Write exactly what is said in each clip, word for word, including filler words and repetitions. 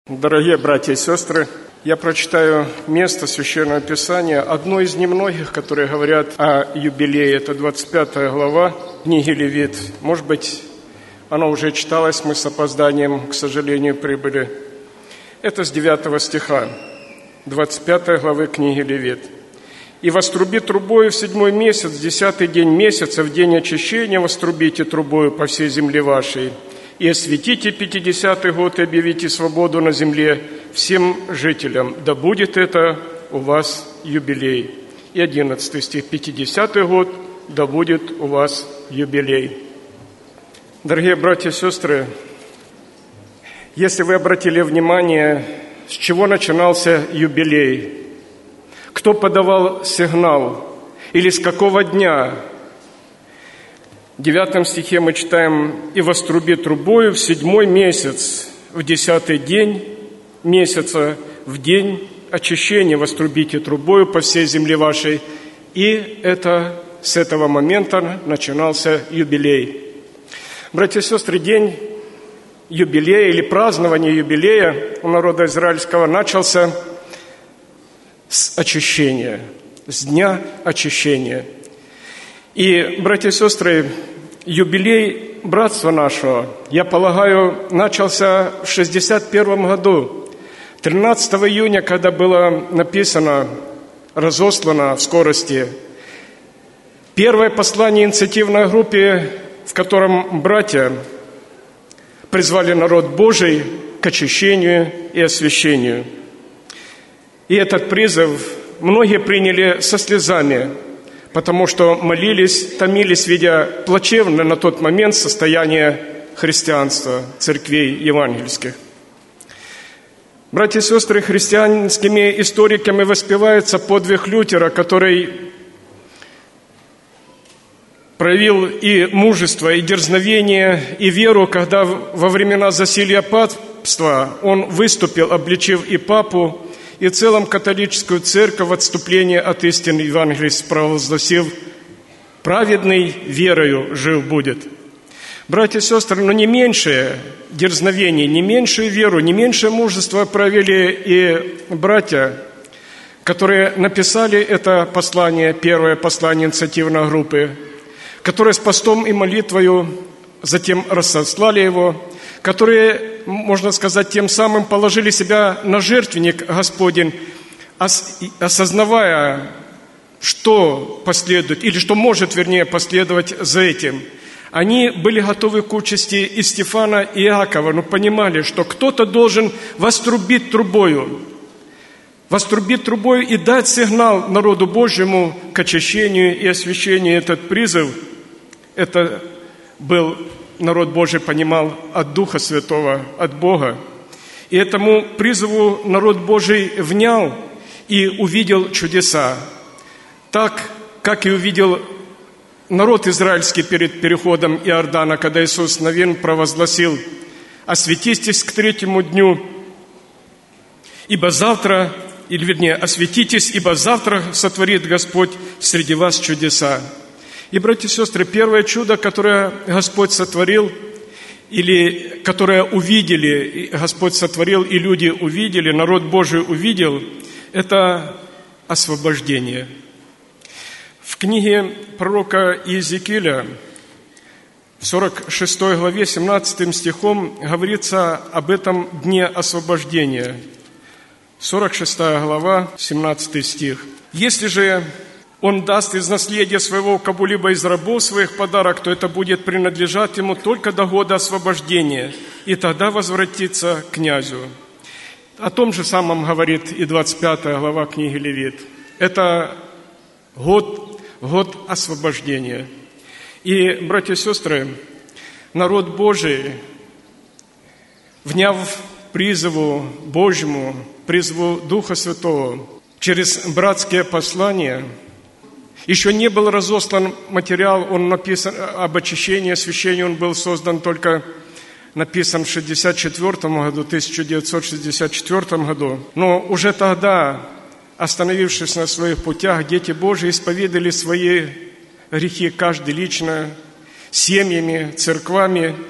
Дорогие братья и сестры, я прочитаю место Священного Писания, одно из немногих, которые говорят о юбилее. Это двадцать пятая глава книги Левит. Может быть, оно уже читалось, мы с опозданием, к сожалению, прибыли. Это с девятого стиха, двадцать пятой главы книги Левит. «И воструби трубою в седьмой месяц, в десятый день месяца, в день очищения вострубите трубою по всей земле вашей, и осветите пятидесятый год, и объявите свободу на земле всем жителям. Да будет это у вас юбилей». И одиннадцатый стих. «Пятидесятый год, да будет у вас юбилей». Дорогие братья и сестры, если вы обратили внимание, с чего начинался юбилей, кто подавал сигнал или с какого дня? В девятом стихе мы читаем: «И воструби трубою в седьмой месяц, в десятый день месяца, в день очищения вострубите трубою по всей земле вашей». И это с этого момента начинался юбилей. Братья и сестры, день юбилея или празднование юбилея у народа израильского начался с очищения, с дня очищения. И, братья и сестры, юбилей братства нашего, я полагаю, начался в шестьдесят первом году, тринадцатого июня, когда было написано, разослано в скорости первое послание инициативной группе, в котором братья призвали народ Божий к очищению и освящению. И этот призыв многие приняли со слезами, потому что молились, томились, видя плачевное на тот момент состояние христианства, церквей евангельских. Братья и сестры, христианскими историками воспевается подвиг Лютера, который проявил и мужество, и дерзновение, и веру, когда во времена засилья папства он выступил, обличив и папу, и целом католическую церковь в отступлении от истины Евангелия провозгласив: «Праведный верою жив будет». Братья и сестры, но не меньшее дерзновение, не меньшую веру, не меньшее мужество проявили и братья, которые написали это послание, первое послание инициативной группы, которые с постом и молитвою затем рассослали его, которые, можно сказать, тем самым положили себя на жертвенник Господень, осознавая, что последует, или что может, вернее, последовать за этим. Они были готовы к участи и Стефана, и Иакова, но понимали, что кто-то должен вострубить трубою, вострубить трубою и дать сигнал народу Божьему к очищению и освящению. Этот призыв, это был народ Божий понимал от Духа Святого, от Бога. И этому призыву народ Божий внял и увидел чудеса. Так, как и увидел народ израильский перед переходом Иордана, когда Иисус Навин провозгласил: «Осветитесь к третьему дню, ибо завтра, или вернее, осветитесь, ибо завтра сотворит Господь среди вас чудеса». И, братья и сестры, первое чудо, которое Господь сотворил, или которое увидели, Господь сотворил, и люди увидели, народ Божий увидел, это освобождение. В книге пророка Иезекииля, в сорок шестой главе, семнадцатым стихом, говорится об этом дне освобождения. сорок шестая глава, семнадцатый стих. «Если же он даст из наследия своего кому-либо из рабов своих подарок, то это будет принадлежать ему только до года освобождения, и тогда возвратится к князю». О том же самом говорит и двадцать пятая глава книги Левит. Это год, год освобождения. И, братья и сестры, народ Божий, вняв призыву Божьему, призыву Духа Святого, через братские послания, еще не был разослан материал, он написан об очищении, освящении, он был создан только, написан в шестьдесят четвёртом году, тысяча девятьсот шестьдесят четвёртом году. Но уже тогда, остановившись на своих путях, дети Божьи исповедали свои грехи, каждый лично, семьями, церквами.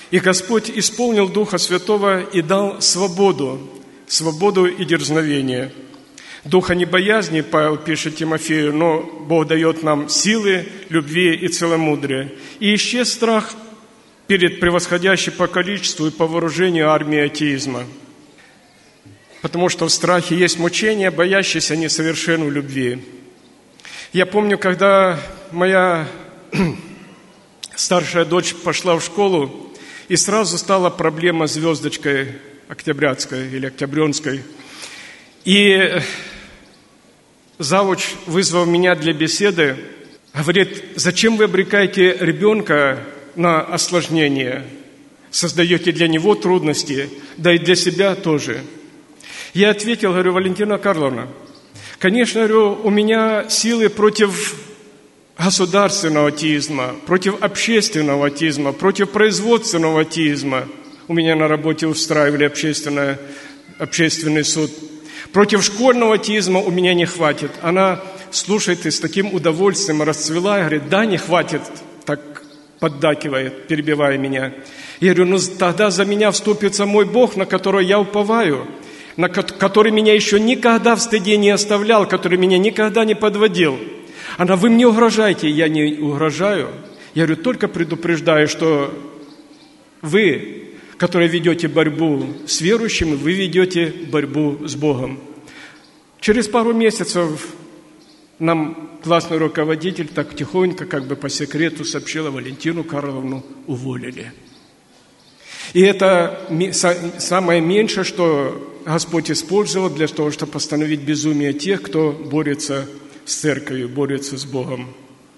И Господь исполнил Духа Святого и дал свободу, свободу и дерзновение. Духа не боязни, Павел пишет Тимофею, но Бог дает нам силы, любви и целомудрия. И исчез страх перед превосходящей по количеству и по вооружению армией атеизма. Потому что в страхе есть мучение, боящееся несовершенной любви. Я помню, когда моя старшая дочь пошла в школу, и сразу стала проблема с звездочкой октябрятской или октябренской. И завуч вызвал меня для беседы, говорит: зачем вы обрекаете ребенка на осложнение, создаете для него трудности, да и для себя тоже. Я ответил, говорю: Валентина Карловна, конечно, говорю, у меня силы против государственного атеизма, против общественного атеизма, против производственного атеизма. У меня на работе устраивали общественное, общественный суд. Против школьного атеизма у меня не хватит. Она слушает и с таким удовольствием расцвела, и говорит: да, не хватит, так поддакивает, перебивая меня. Я говорю: ну тогда за меня вступится мой Бог, на которого я уповаю, на который меня еще никогда в стыде не оставлял, который меня никогда не подводил. Она: вы мне угрожаете. Я не угрожаю. Я говорю: только предупреждаю, что вы, которые ведете борьбу с верующими, вы ведете борьбу с Богом. Через пару месяцев нам классный руководитель так тихонько, как бы по секрету сообщила: Валентину Карловну уволили. И это самое меньшее, что Господь использовал для того, чтобы остановить безумие тех, кто борется с церковью, борется с Богом.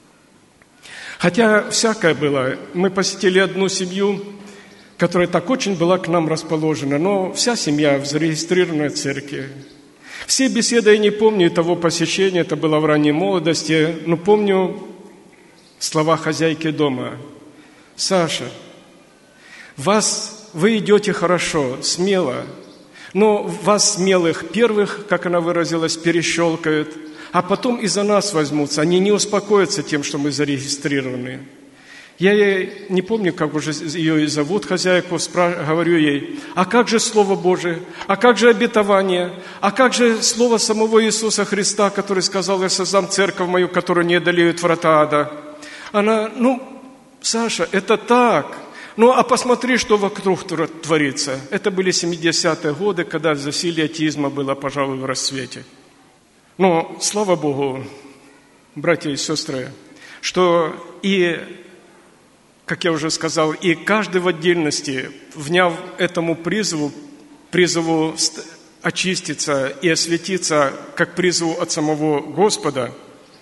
Хотя всякое было. Мы посетили одну семью, которая так очень была к нам расположена, но вся семья в зарегистрированной церкви. Все беседы я не помню того посещения, это было в ранней молодости, но помню слова хозяйки дома: Саша, вас, вы идете хорошо, смело, но вас смелых первых, как она выразилась, перещелкают, а потом и за нас возьмутся. Они не успокоятся тем, что мы зарегистрированы. Я ей, не помню, как уже ее и зовут, хозяйку, спра- говорю ей: а как же Слово Божие? А как же обетование? А как же Слово самого Иисуса Христа, который сказал: я создам церковь мою, которую не одолеют врата ада? Она: ну, Саша, это так. Ну, а посмотри, что вокруг творится. Это были семидесятые годы, когда засилье атеизма было, пожалуй, в расцвете. Но, слава Богу, братья и сестры, что и, как я уже сказал, и каждый в отдельности, вняв этому призыву, призыву очиститься и осветиться, как призыву от самого Господа,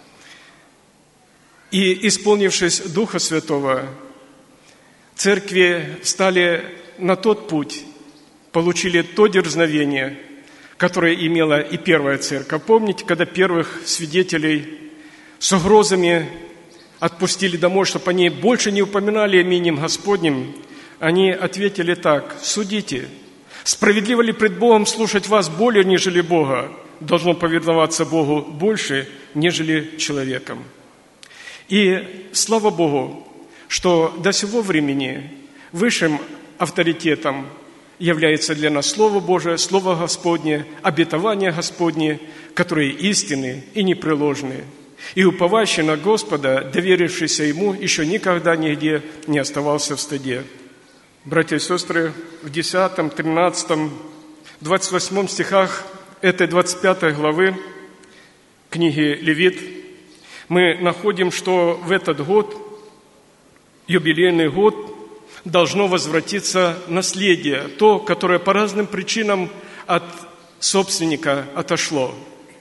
и, исполнившись Духа Святого, церкви стали на тот путь, получили то дерзновение, которое имела и первая церковь. Помните, когда первых свидетелей с угрозами отпустили домой, чтобы они больше не упоминали именем Господним, они ответили так: судите, справедливо ли пред Богом слушать вас более, нежели Бога? Должно повиноваться Богу больше, нежели человеком. И слава Богу, что до сего времени высшим авторитетом является для нас Слово Божие, Слово Господне, обетование Господне, которые истинны и непреложны. И уповающий на Господа, доверившийся Ему, еще никогда нигде не оставался в стыде. Братья и сестры, в десятом, тринадцатом, двадцать восьмом стихах этой двадцать пятой главы книги Левит мы находим, что в этот год, юбилейный год, должно возвратиться наследие, то, которое по разным причинам от собственника отошло.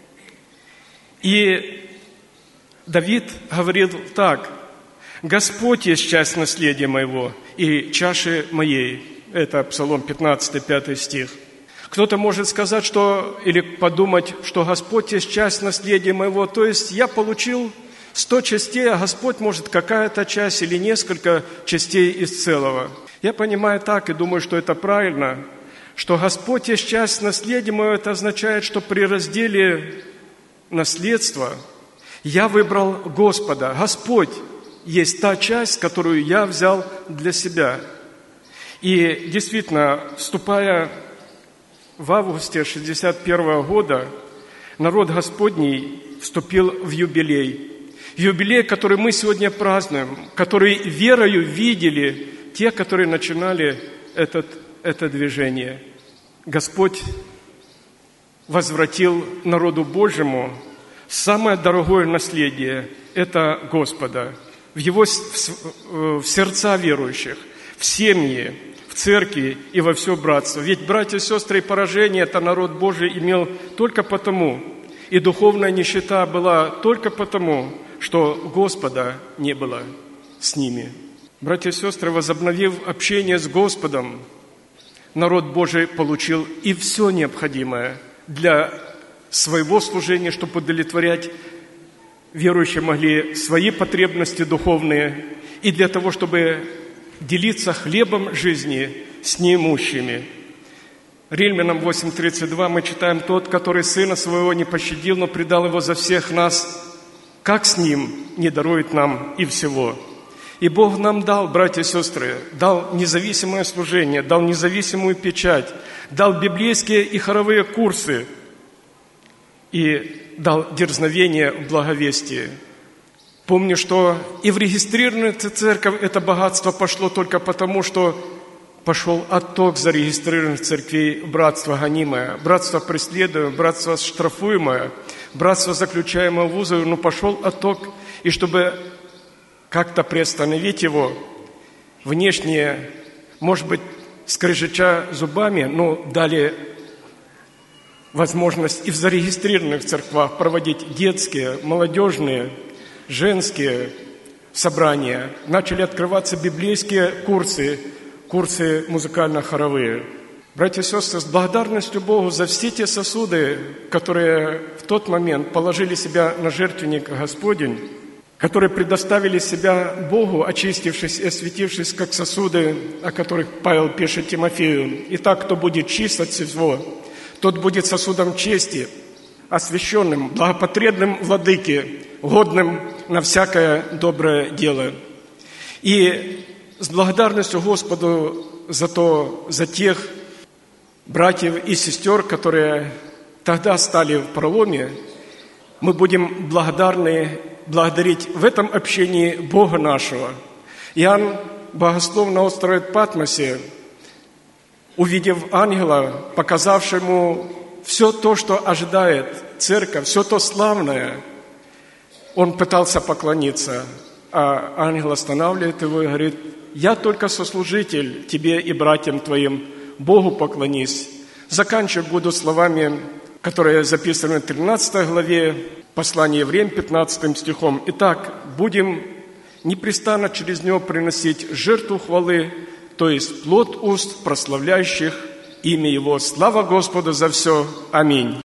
И Давид говорил так: «Господь есть часть наследия моего и чаши моей». Это Псалом пятнадцатый, пятый стих. Кто-то может сказать, что, или подумать, что Господь есть часть наследия моего, то есть я получил сто частей, а Господь может какая-то часть или несколько частей из целого. Я понимаю так и думаю, что это правильно, что Господь есть часть наследия моего, это означает, что при разделе наследства я выбрал Господа. Господь есть та часть, которую я взял для себя. И действительно, вступая в августе шестьдесят первого года, народ Господний вступил в юбилей. Юбилей, который мы сегодня празднуем, который верою видели те, которые начинали этот, это движение. Господь возвратил народу Божьему самое дорогое наследие – это Господа. В Его в сердца верующих, в семьи, в церкви и во все братство. Ведь, братья и сестры, поражение это народ Божий имел только потому, и духовная нищета была только потому, что Господа не было с ними. Братья и сестры, возобновив общение с Господом, народ Божий получил и все необходимое для своего служения, чтобы удовлетворять верующие могли свои потребности духовные, и для того, чтобы делиться хлебом жизни с неимущими. Римлянам восемь тридцать два мы читаем: «Тот, который Сына Своего не пощадил, но предал Его за всех нас, как с Ним не дарует нам и всего». И Бог нам дал, братья и сестры, дал независимое служение, дал независимую печать, дал библейские и хоровые курсы и дал дерзновение в благовестии. Помню, что и в регистрированную церковь это богатство пошло только потому, что пошел отток зарегистрированных церквей: братство гонимое, братство преследуемое, братство штрафуемое, братство заключаемое в узы, но пошел отток, и чтобы как-то приостановить его, внешне, может быть, скрежеща зубами, но дали возможность и в зарегистрированных церквах проводить детские, молодежные, женские собрания. Начали открываться библейские курсы, курсы музыкально-хоровые. Братья и сестры, с благодарностью Богу за все те сосуды, которые в тот момент положили себя на жертвенник Господень, которые предоставили себя Богу, очистившись и осветившись, как сосуды, о которых Павел пишет Тимофею. «Итак, кто будет чист от всего, тот будет сосудом чести, освященным, благопотребным владыке, годным на всякое доброе дело». И с благодарностью Господу за то, за тех братьев и сестер, которые тогда стали в проломе, мы будем благодарны, благодарить в этом общении Бога нашего. Иоанн Богослов на острове Патмосе, увидев ангела, показавшему все то, что ожидает церковь, все то славное, он пытался поклониться, а ангел останавливает его и говорит: «Я только сослужитель тебе и братьям твоим, Богу поклонись». Заканчиваю буду словами, которые записаны в тринадцатой главе послания Евреям, пятнадцатым стихом. «Итак, будем непрестанно через него приносить жертву хвалы, то есть плод уст, прославляющих имя Его. Слава Господу за все. Аминь».